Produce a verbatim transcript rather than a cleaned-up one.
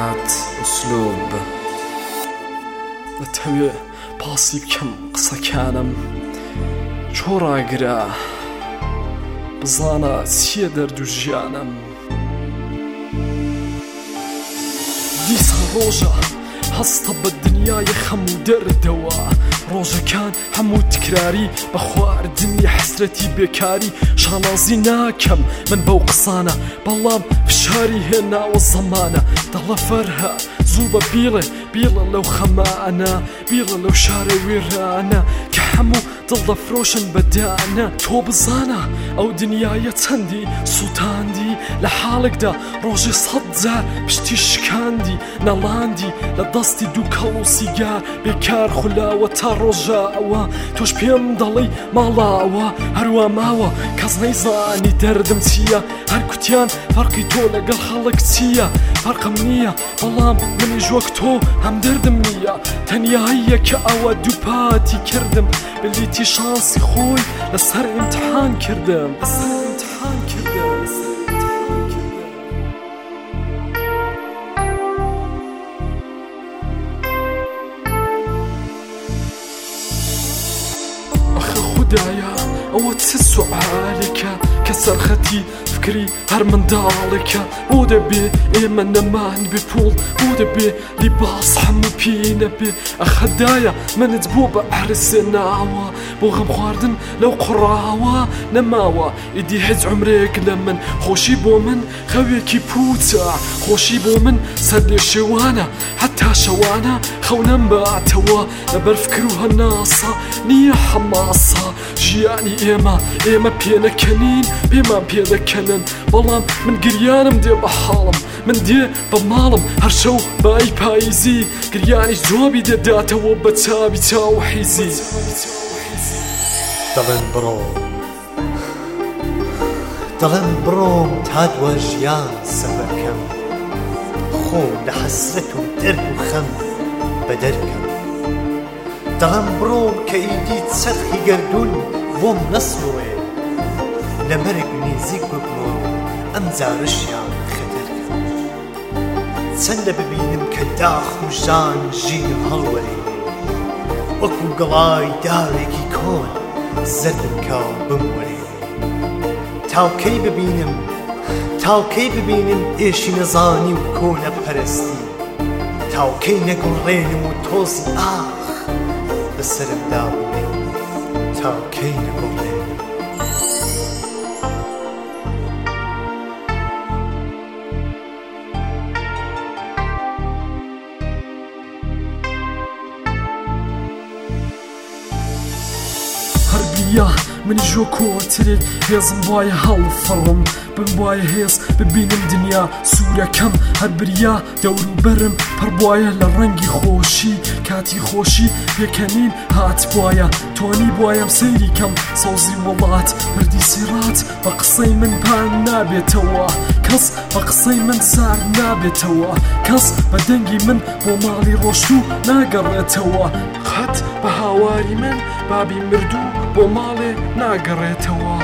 سرعات أسلوب دەتەوێ پاسی بکەم قسەکانم چۆ ڕاگرا بزانە چییە دەرد و ژیانم دیسان ڕۆژە هەستە بە دنیای خەم و دەردەوە ڕۆژەکان هەموو تکراری بە خواردنی حەسرەتی بێکاری شانازی ناکەم من بەو قسانە بەڵام فشاری هێناوە زەمانە دەڵە فەرهە زوو بە بیڵێ بیڵە لەو خەمانە بیڵە لەو شارە وێرانە کە هەموو دڵدەفرۆشن بەدانە تۆ بزانە ئەو دنیایە چەندی سووتاندی لە حاڵێکدا ڕۆژێ سەد جار پشتی شکاندی نەڵاندی لە دەستی دوو کەڵ و سیگار بێکار خولاوە تا ڕۆژاوە تۆش پێم دەڵێی ماڵاوە هەروە ماوە کەس نەیزانی دەردم چییە هەر کوتیان فەرقی تۆ لەگەڵ خەڵک چییە فەرقم نییە بەڵام منیش وەک تۆ هەم دەردم نییە تەنیاییە کە ئەوە دووپاتی کردم بلیتی شانسی خۆی لەسەر ئیمتحان کردم لەسەر ئیمتحان کردم ئەخە خودایە ئەوە چ سوعالێکە کە سەرخەتی فکری هەر منداڵێکە بۆ دەبێ ئێمە نەمان بێ پوڵ بۆ دەبێ لیباس هەموو پێ نەبێ ئەخەدایە منت بۆ بە عرسێ ناوە بۆ غەم خواردن لەو قڕاوە نەماوە ئیدی هیچ عمرێک لە من خۆشی بۆ من خەوێکی پوچە خۆشی بۆ من سەر لێ شێوانە حتا شەوانە خەو نەمباتەوە لەبەر فکر و هەناسە نییە حەماسە ژیانی ئێمە ئێمە پێنەکەنین پێمان پێدەکەنن بەڵام من گریانم دێ بە حاڵم من دێ بە ماڵم هەر شەو بای پاییزی گریانیش جوابی دەداتەوە بە چاوی چاو حیزی دەڵێن بڕۆ دەڵێن بڕۆم تا دووە ژیان سەفەرکەم خۆ لە حەسرەت و دەرد و خەم بە دەرکەم دەڵێن بڕۆم کە ئیدی چەرخی گەردوون بۆم نەسوڕێ لە مەرگ نزیک ببووە ئەم جارشیان خەتەرکەم چەندە ببینم کە داخ و ژان ژیر هەڵوەرێ وەکو گەڵای دارێکی کۆن زەردم کاو بموەرێ تاوکەی ببینم تاوکەی ببینم ئێشی نەزانی و کۆنە پەرستی تاوکەی نەگوڕێنم و تۆزی ئاخ بەسەرمدا بێ تاوکەی نەگوڕێنم هەربیا منی ژۆ کۆترێک هێزم وایە هەڵفڕم بم وایە هێز ببینم دنیا سوورەکەم هەر بریا دەوروبەرم پڕ وایە لە ڕەنگی خۆشی کاتی خۆشی پێکەنین هات وایە تۆنی وایەم سەیری کەم سەوزی وڵات مردی سیڕات بە قسەی من پان نابێتەوە کەس بە قسەی من سار نابێتەوە کەس بە دەنگی من بۆ ماڵی ڕۆشتوو ناگەڕێتەوە قەت بە هاواری من بابی مردوو بۆ ماڵێ ناگەڕێتەوە